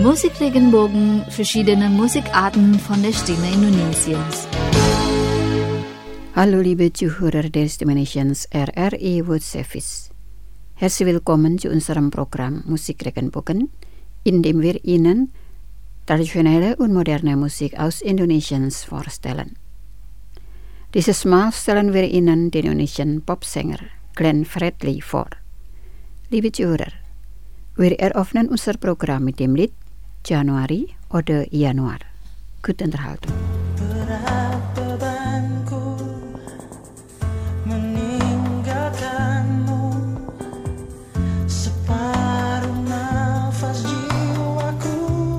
Musikregenbogen, verschiedene Musikarten von der Stimme Indonesiens. Hallo liebe Zuhörer der Stimme Nations RRI World Service. Herzlich willkommen zu unserem Programm Musikregenbogen, in dem wir Ihnen traditionelle und moderne Musik aus Indonesiens vorstellen. Dieses Mal stellen wir Ihnen den indonesischen Popsänger Glenn Fredly vor. Liebe Zuhörer, wir eröffnen unser Programm mit dem Lied Januari oder Januar. Gute Unterhaltung. Berat bebanku meninggalkanmu, separuh nafas jiwaku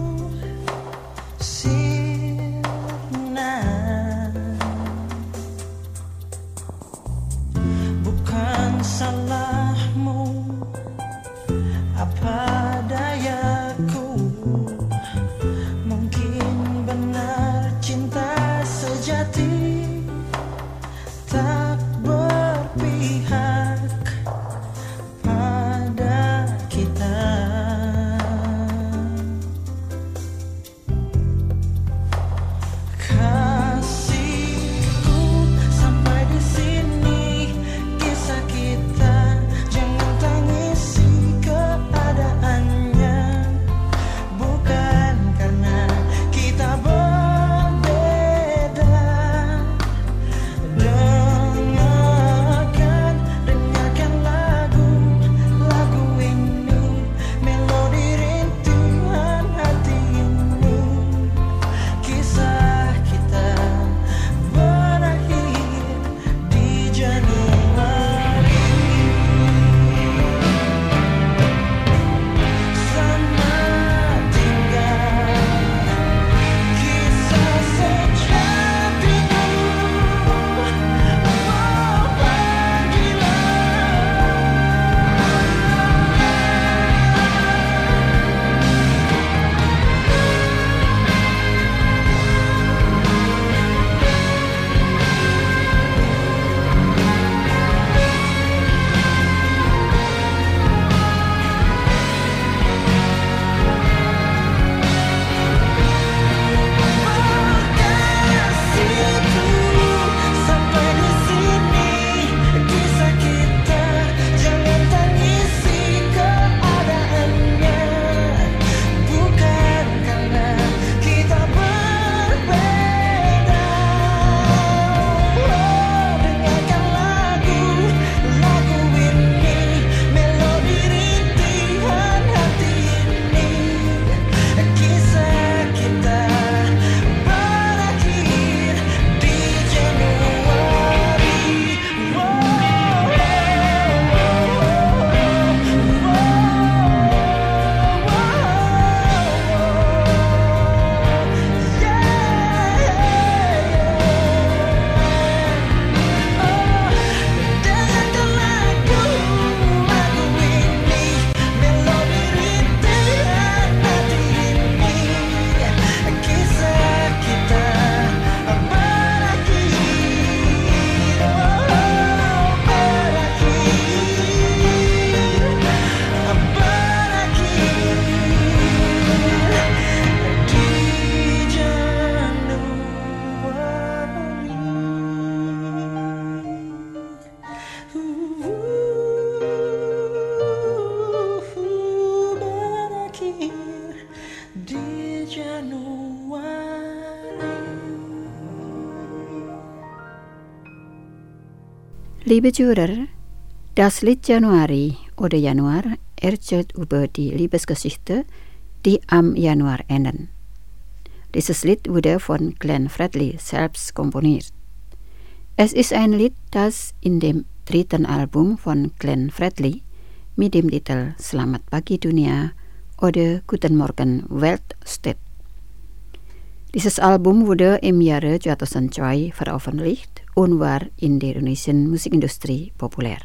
sirna. Bukan salahmu, apa dayaku, mungkin benar cinta sejati tak berpihak pada kita. Kasihku, sampai di sini kisah kita, jangan tangisi keadaannya, bukan karena kita berbeda. Dengarkan lagu ini, melodi rintihan hati ini. Kisah kita berakhir di Januari. Selamat tinggal kisah sejatimu. Sampai di sini kisah kita, jangan tangisi keadaannya, bukan karena kita berbeda. Dengarkan lagu ini, melodi rintihan hati ini. Kisah kita berakhir di Januari. Dengarkan lagu ini, melodi rintihan hati ini. Kisah kita berakhir di Liebe Zuhörer, das Lied Januari oder Januar erzählt über die Liebesgeschichte, die am Januar enden. Dieses Lied wurde von Glenn Fredly selbst komponiert. Es ist ein Lied, das in dem dritten Album von Glenn Fredly mit dem Titel Selamat Pagi Dunia oder Guten Morgen Welt steht. Dieses Album wurde im Jahre 2002 veröffentlicht und war in der indonesischen Musikindustrie populär.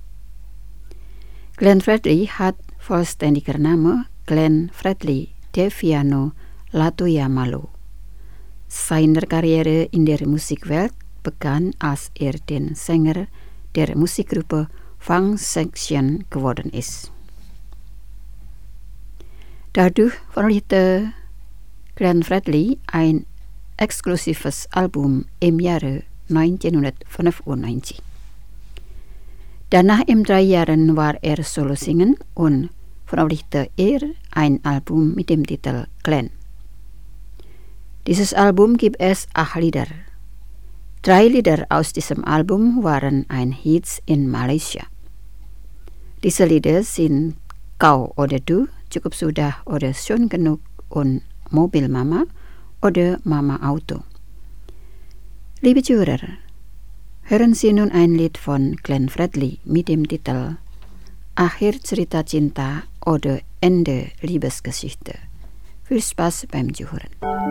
Glenn Fredly hat vollständiger Name Glenn Fredly Deviano Latuyamalu. Seine Karriere in der Musikwelt begann, als den Sänger der Musikgruppe Funk Section geworden ist. Dadurch veröffentlichte Glenn Fredly ein exklusives Album im Jahre 1995. Danach in 3 Jahren war er solo singen und veröffentlichte ein Album mit dem Titel Glenn. Dieses Album gibt es 8 Lieder. 3 Lieder aus diesem Album waren ein Hit in Malaysia. Diese Lieder sind Kau oder Du, Cukup Sudah oder Schon Genug und Mobil Mama oder Mama Auto. Liebe Zuhörer, hören Sie nun ein Lied von Glenn Fredly mit dem Titel Akhir Cerita Cinta oder Ende Liebesgeschichte. Viel Spaß beim Zuhören.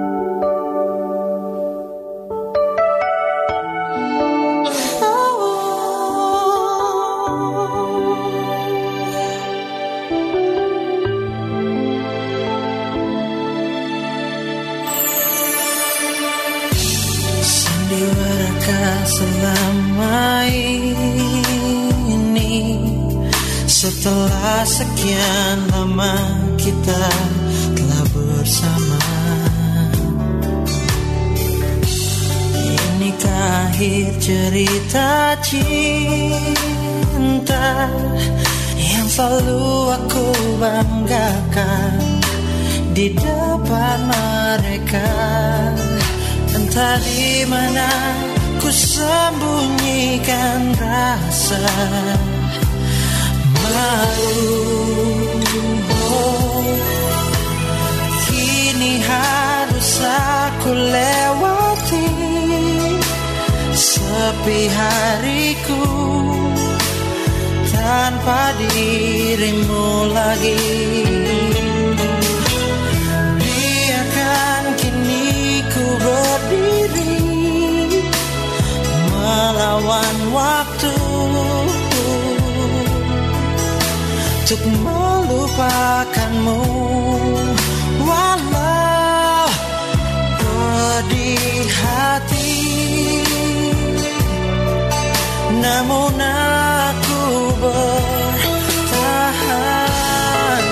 Sandiwara selama ini, setelah sekian lama kita telah bersama. Inikah akhir cerita cinta yang selalu aku banggakan di depan mereka. Entah di mana ku sembunyikan rasa malu. Kini harus aku lewati sepi hariku tanpa dirimu lagi. Biarkan kini ku berdiri melawan waktu untuk melupakanmu, walau pedih hati. Namun aku bertahan,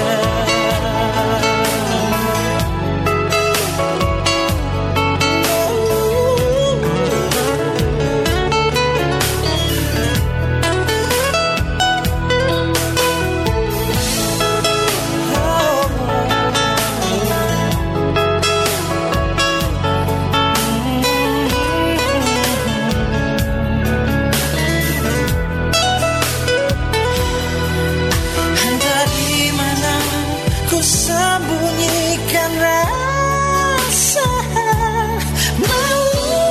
sembunyikan rasa malu.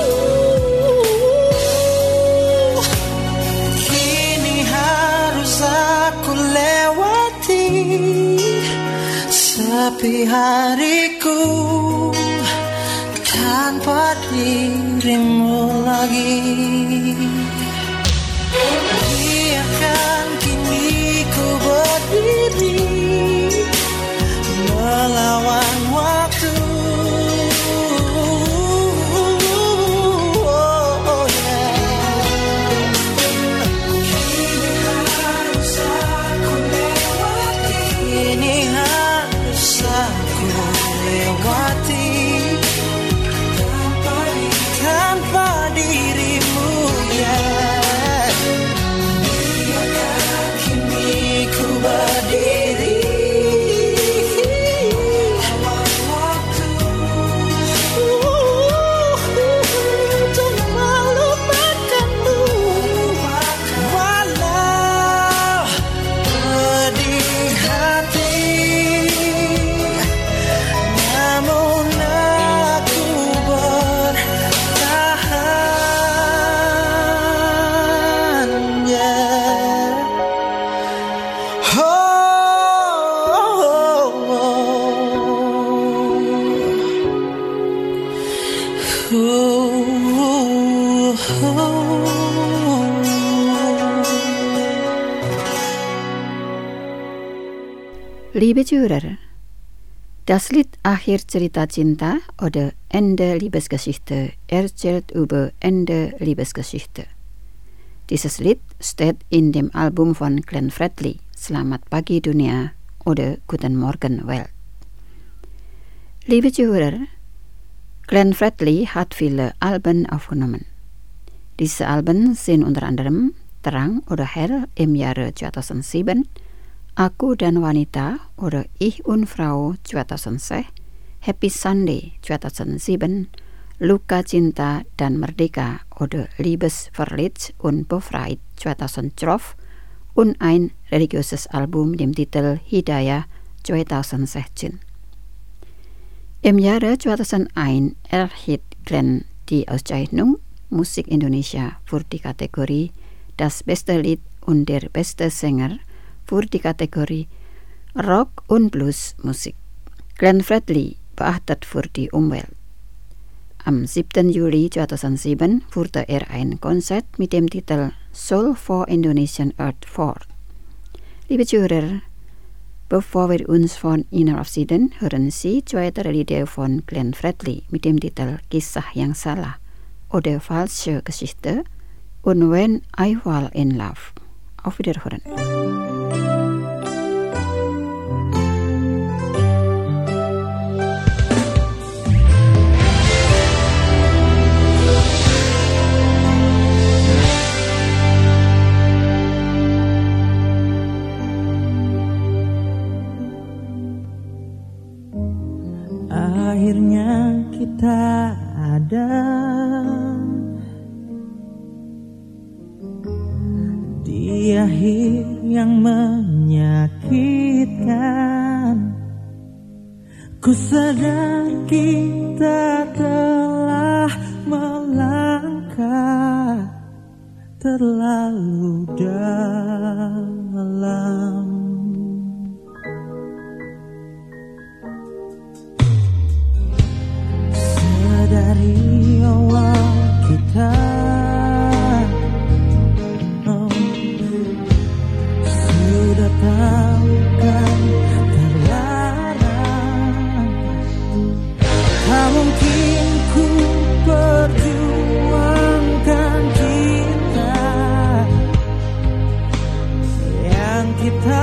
Kini harus aku lewati sepi hariku tanpa dirimu lagi. Biarkan kini ku berdiri melawan waktu. Kini harus aku lewati, kini harus aku lewati tanpa dirimu, ya. Biarkan kini ku berdiri Liebe Zuhörer, das Lied Akhir Cerita Cinta oder Ende Liebesgeschichte erzählt über Ende Liebesgeschichte. Dieses Lied steht in dem Album von Glenn Fredly, Selamat Pagi Dunia oder Guten Morgen Welt. Liebe Zuhörer, Glenn Fredly hat viele Alben aufgenommen. Diese Alben sind unter anderem Terang oder Hell im Jahre 2007, Aku dan Wanita oder Ich und Frau 2006, Happy Sunday 2007, Luka Cinta dan Merdeka oder Liebesverlies und Befreit 2012 und ein religiöses Album mit dem Titel Hidayah 2016. Im Jahre 2001 erhielt Glenn die Auszeichnung Musik Indonesia für die Kategorie Das beste Lied und der beste Sänger für die Kategorie Rock und Blues Musik. Glenn Fredly beachtet für die Umwelt. Am 7. Juli 2007 führte er ein Konzert mit dem Titel Soul for Indonesian Earth fort. Liebe Zuhörer, bevor wir uns von ihnen verabschieden, hören Sie zweite Lieder von Glenn Fredly mit dem Titel Kisah yang Salah oder Falsche Geschichte und When I Fall in Love. Auf Wiederhören. Akhirnya kita ada di akhir yang menyakitkan. Ku sadar kita telah melangkah terlalu dalam. Dari awal kita sudah tahu kan terlarang. Tak mungkin ku perjuangkan cinta yang kita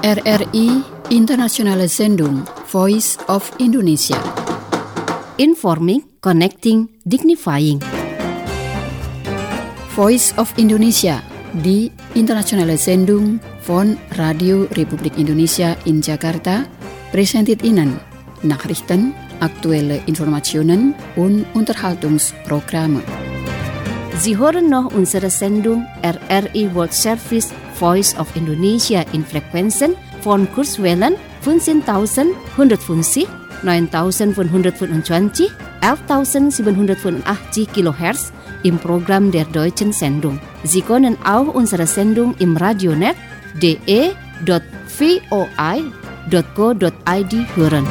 RRI Internationale Sendung Voice of Indonesia. Informing, connecting, dignifying. Voice of Indonesia di Internationale Sendung von Radio Republik Indonesia in Jakarta presented Ihnen Nachrichten, aktuelle Informationen und Unterhaltungsprogramme. Sie hören noch unsere Sendung RRI World Service Voice of Indonesia in Frequenzen von Kurzwellen 15.150, 9.525, 11.785 kHz im Programm der Deutschen Sendung. Sie können auch unsere Sendung im Radionet de.voi.co.id hören.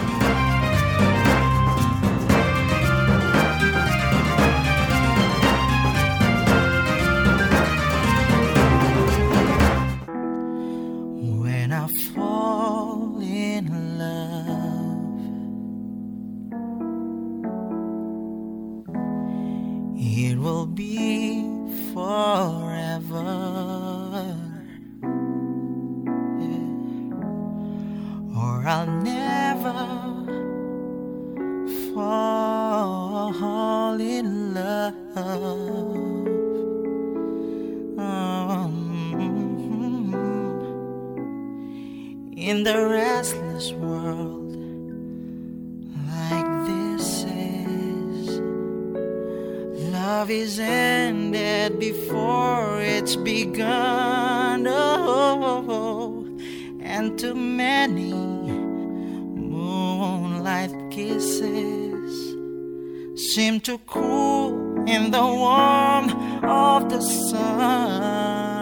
It will be forever, or I'll never fall in love. In the restless world like this is, love is ended before it's begun. Oh, and too many moonlight kisses seem to cool in the warmth of the sun.